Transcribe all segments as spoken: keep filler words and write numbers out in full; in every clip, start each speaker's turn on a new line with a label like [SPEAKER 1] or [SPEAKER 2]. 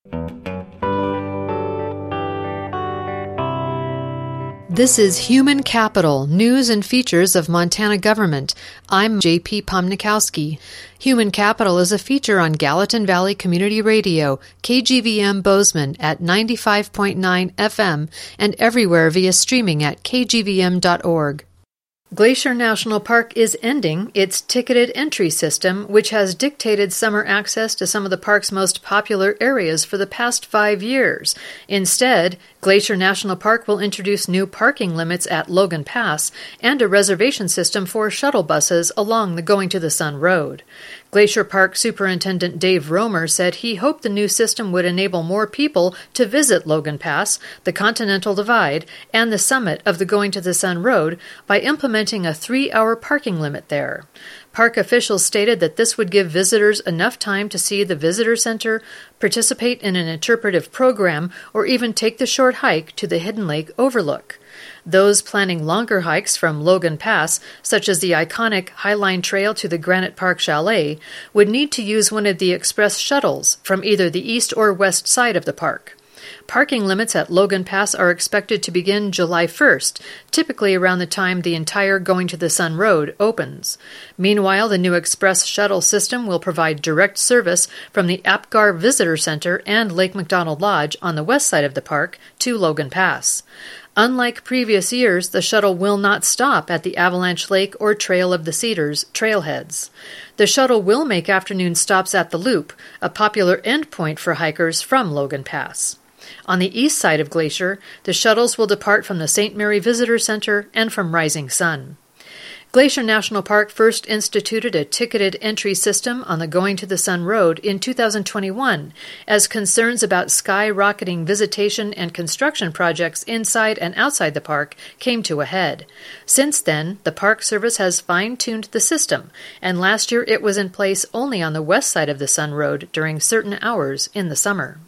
[SPEAKER 1] This is Human Capital, News and Features of Montana Government. I'm J P Pomnikowski. Human Capital is a feature on Gallatin Valley Community Radio, K G V M Bozeman at ninety-five point nine F M, and everywhere via streaming at k g v m dot org. Glacier National Park is ending its ticketed entry system, which has dictated summer access to some of the park's most popular areas for the past five years. Instead, Glacier National Park will introduce new parking limits at Logan Pass and a reservation system for shuttle buses along the Going to the Sun Road. Glacier Park Superintendent Dave Romer said he hoped the new system would enable more people to visit Logan Pass, the Continental Divide, and the summit of the Going to the Sun Road by implementing a three-hour parking limit there. Park officials stated that this would give visitors enough time to see the visitor center, participate in an interpretive program, or even take the short hike to the Hidden Lake Overlook. Those planning longer hikes from Logan Pass, such as the iconic Highline Trail to the Granite Park Chalet, would need to use one of the express shuttles from either the east or west side of the park. Parking limits at Logan Pass are expected to begin July first, typically around the time the entire Going to the Sun Road opens. Meanwhile, the new express shuttle system will provide direct service from the Apgar Visitor Center and Lake McDonald Lodge on the west side of the park to Logan Pass. Unlike previous years, the shuttle will not stop at the Avalanche Lake or Trail of the Cedars trailheads. The shuttle will make afternoon stops at the Loop, a popular endpoint for hikers from Logan Pass. On the east side of Glacier, the shuttles will depart from the Saint Mary Visitor Center and from Rising Sun. Glacier National Park first instituted a ticketed entry system on the Going to the Sun Road in two thousand twenty-one, as concerns about skyrocketing visitation and construction projects inside and outside the park came to a head. Since then, the Park Service has fine-tuned the system, and last year it was in place only on the west side of the Sun Road during certain hours in the summer.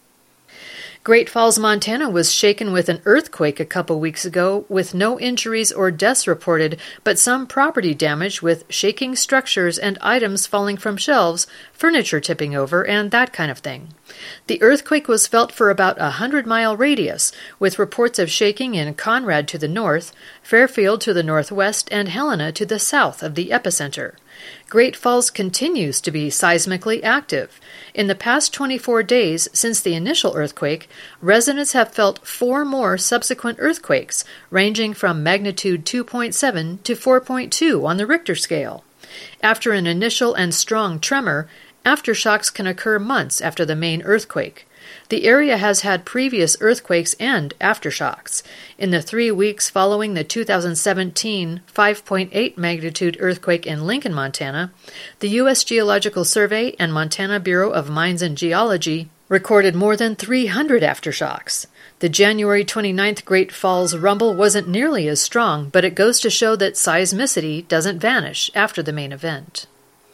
[SPEAKER 1] Great Falls, Montana was shaken with an earthquake a couple weeks ago, with no injuries or deaths reported, but some property damage with shaking structures and items falling from shelves, furniture tipping over, and that kind of thing. The earthquake was felt for about a hundred-mile radius, with reports of shaking in Conrad to the north, Fairfield to the northwest, and Helena to the south of the epicenter. Great Falls continues to be seismically active. In the past twenty-four days since the initial earthquake, residents have felt four more subsequent earthquakes, ranging from magnitude two point seven to four point two on the Richter scale. After an initial and strong tremor, aftershocks can occur months after the main earthquake. The area has had previous earthquakes and aftershocks. In the three weeks following the two thousand seventeen five point eight magnitude earthquake in Lincoln, Montana, the U S Geological Survey and Montana Bureau of Mines and Geology recorded more than three hundred aftershocks. The January twenty-ninth Great Falls rumble wasn't nearly as strong, but it goes to show that seismicity doesn't vanish after the main event.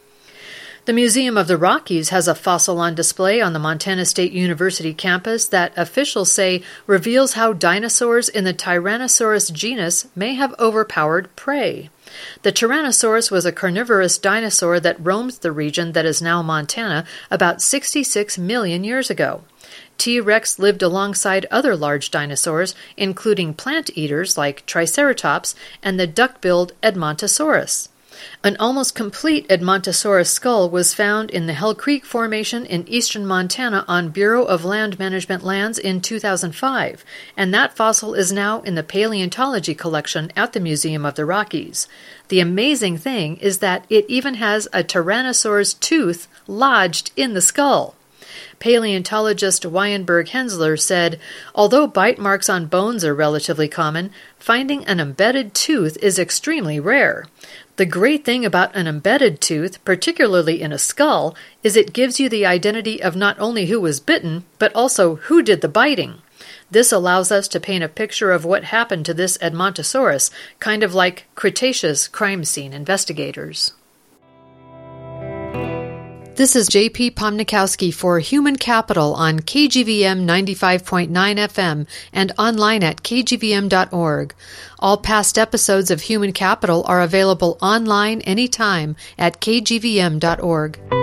[SPEAKER 1] The Museum of the Rockies has a fossil on display on the Montana State University campus that officials say reveals how dinosaurs in the Tyrannosaurus genus may have overpowered prey. The Tyrannosaurus was a carnivorous dinosaur that roamed the region that is now Montana about sixty-six million years ago. T-Rex lived alongside other large dinosaurs, including plant eaters like Triceratops and the duck-billed Edmontosaurus. An almost complete Edmontosaurus skull was found in the Hell Creek Formation in eastern Montana on Bureau of Land Management lands in two thousand five, and that fossil is now in the paleontology collection at the Museum of the Rockies. The amazing thing is that it even has a Tyrannosaurus tooth lodged in the skull. Paleontologist Weinberg Hensler said, although bite marks on bones are relatively common, finding an embedded tooth is extremely rare. The great thing about an embedded tooth, particularly in a skull, is it gives you the identity of not only who was bitten, but also who did the biting. This allows us to paint a picture of what happened to this Edmontosaurus, kind of like Cretaceous crime scene investigators. This is J P Pomnikowski for Human Capital on K G V M ninety-five point nine F M and online at k g v m dot org. All past episodes of Human Capital are available online anytime at k g v m dot org.